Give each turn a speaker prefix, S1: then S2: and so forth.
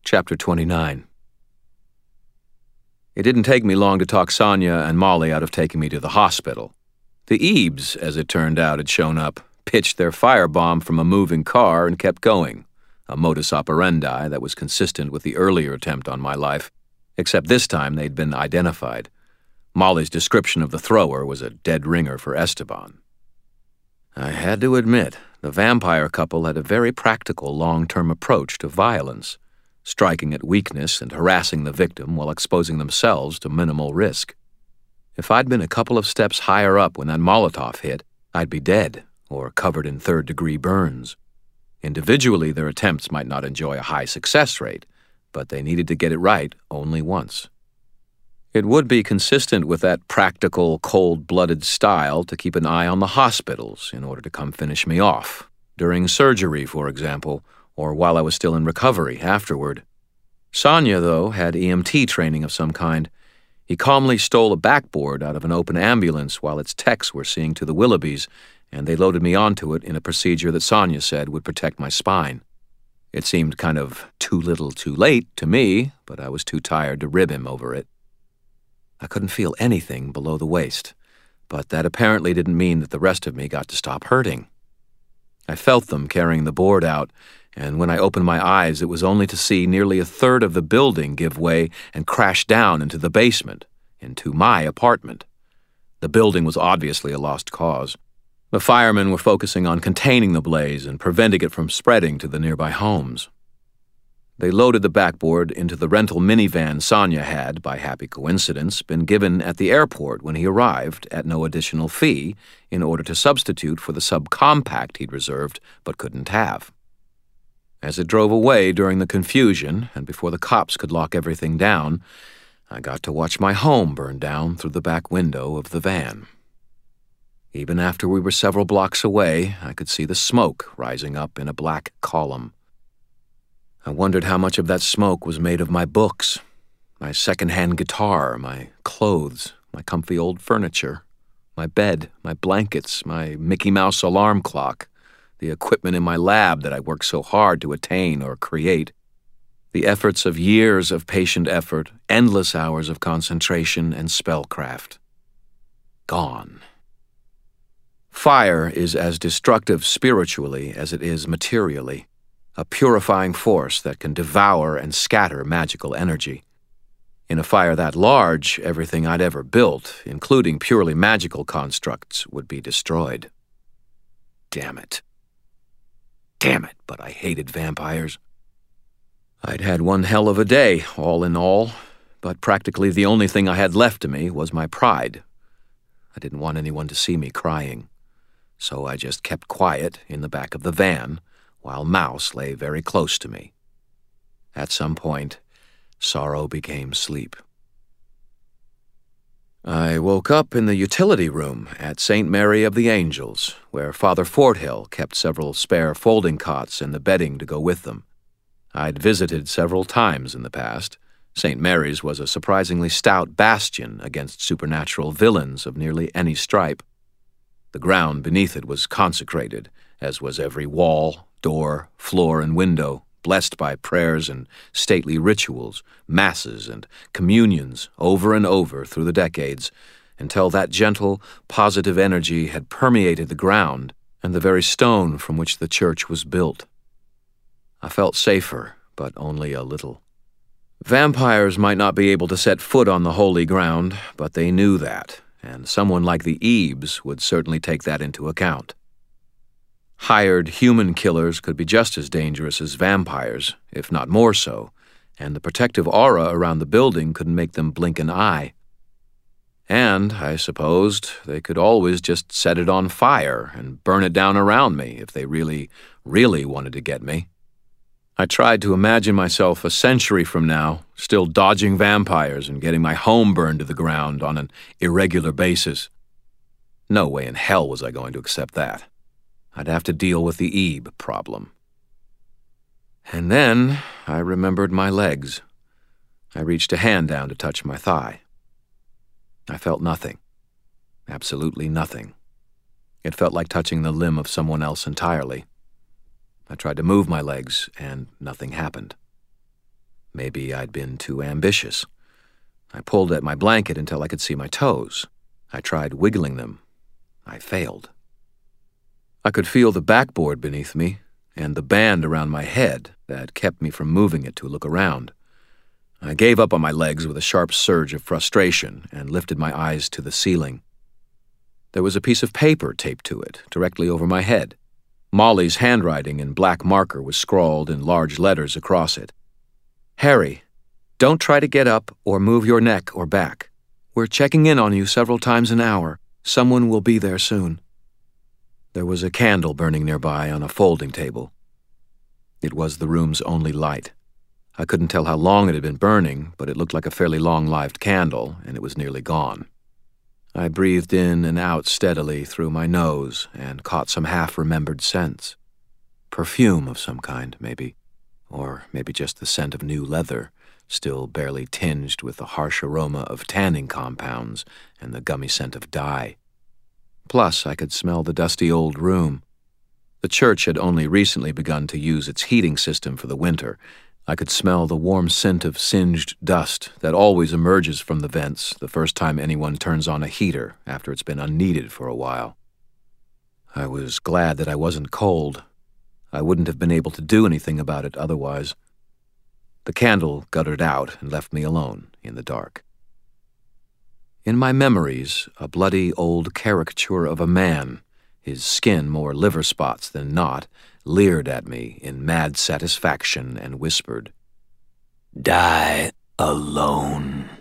S1: Chapter 29. It didn't take me long to talk Sonia and Molly out of taking me to the hospital. The Ebes, as it turned out, had shown up, pitched their firebomb from a moving car, and kept going, a modus operandi that was consistent with the earlier attempt on my life, except this time they'd been identified. Molly's description of the thrower was a dead ringer for Esteban. I had to admit, the vampire couple had a very practical long-term approach to violence, striking at weakness and harassing the victim while exposing themselves to minimal risk. If I'd been a couple of steps higher up when that Molotov hit, I'd be dead or covered in third-degree burns. Individually, their attempts might not enjoy a high success rate, but they needed to get it right only once. It would be consistent with that practical, cold-blooded style to keep an eye on the hospitals in order to come finish me off, during surgery, for example, or while I was still in recovery afterward. Sonia, though, had EMT training of some kind. He calmly stole a backboard out of an open ambulance while its techs were seeing to the Willoughbys, and they loaded me onto it in a procedure that Sonia said would protect my spine. It seemed kind of too little too late to me, but I was too tired to rib him over it. I couldn't feel anything below the waist, but that apparently didn't mean that the rest of me got to stop hurting. I felt them carrying the board out, and when I opened my eyes, it was only to see nearly a third of the building give way and crash down into the basement, into my apartment. The building was obviously a lost cause. The firemen were focusing on containing the blaze and preventing it from spreading to the nearby homes. They loaded the backboard into the rental minivan Sonia had, by happy coincidence, been given at the airport when he arrived at no additional fee in order to substitute for the subcompact he'd reserved but couldn't have. As it drove away during the confusion and before the cops could lock everything down, I got to watch my home burn down through the back window of the van. Even after we were several blocks away, I could see the smoke rising up in a black column. I wondered how much of that smoke was made of my books, my second-hand guitar, my clothes, my comfy old furniture, my bed, my blankets, my Mickey Mouse alarm clock, the equipment in my lab that I worked so hard to attain or create, the efforts of years of patient effort, endless hours of concentration and spellcraft. Gone. Fire is as destructive spiritually as it is materially, a purifying force that can devour and scatter magical energy. In a fire that large, everything I'd ever built, including purely magical constructs, would be destroyed. Damn it. Damn it, but I hated vampires. I'd had one hell of a day, all in all, but practically the only thing I had left to me was my pride. I didn't want anyone to see me crying, so I just kept quiet in the back of the van, while Mouse lay very close to me. At some point, sorrow became sleep. I woke up in the utility room at St. Mary of the Angels, where Father Forthill kept several spare folding cots and the bedding to go with them. I'd visited several times in the past. St. Mary's was a surprisingly stout bastion against supernatural villains of nearly any stripe. The ground beneath it was consecrated, as was every wall, door, floor, and window, blessed by prayers and stately rituals, masses and communions over and over through the decades, until that gentle, positive energy had permeated the ground and the very stone from which the church was built. I felt safer, but only a little. Vampires might not be able to set foot on the holy ground, but they knew that, and someone like the Ebes would certainly take that into account. Hired human killers could be just as dangerous as vampires, if not more so, and the protective aura around the building couldn't make them blink an eye. And, I supposed, they could always just set it on fire and burn it down around me if they really, really wanted to get me. I tried to imagine myself a century from now, still dodging vampires and getting my home burned to the ground on an irregular basis. No way in hell was I going to accept that. I'd have to deal with the Ebe problem. And then I remembered my legs. I reached a hand down to touch my thigh. I felt nothing. Absolutely nothing. It felt like touching the limb of someone else entirely. I tried to move my legs, and nothing happened. Maybe I'd been too ambitious. I pulled at my blanket until I could see my toes. I tried wiggling them. I failed. I could feel the backboard beneath me and the band around my head that kept me from moving it to look around. I gave up on my legs with a sharp surge of frustration and lifted my eyes to the ceiling. There was a piece of paper taped to it, directly over my head. Molly's handwriting in black marker was scrawled in large letters across it. "Harry, don't try to get up or move your neck or back. We're checking in on you several times an hour. Someone will be there soon." There was a candle burning nearby on a folding table. It was the room's only light. I couldn't tell how long it had been burning, but it looked like a fairly long-lived candle, and it was nearly gone. I breathed in and out steadily through my nose and caught some half-remembered scents. Perfume of some kind, maybe. Or maybe just the scent of new leather, still barely tinged with the harsh aroma of tanning compounds and the gummy scent of dye. Plus, I could smell the dusty old room. The church had only recently begun to use its heating system for the winter. I could smell the warm scent of singed dust that always emerges from the vents the first time anyone turns on a heater after it's been unneeded for a while. I was glad that I wasn't cold. I wouldn't have been able to do anything about it otherwise. The candle guttered out and left me alone in the dark. In my memories, a bloody old caricature of a man, his skin more liver spots than not, leered at me in mad satisfaction and whispered, "Die alone."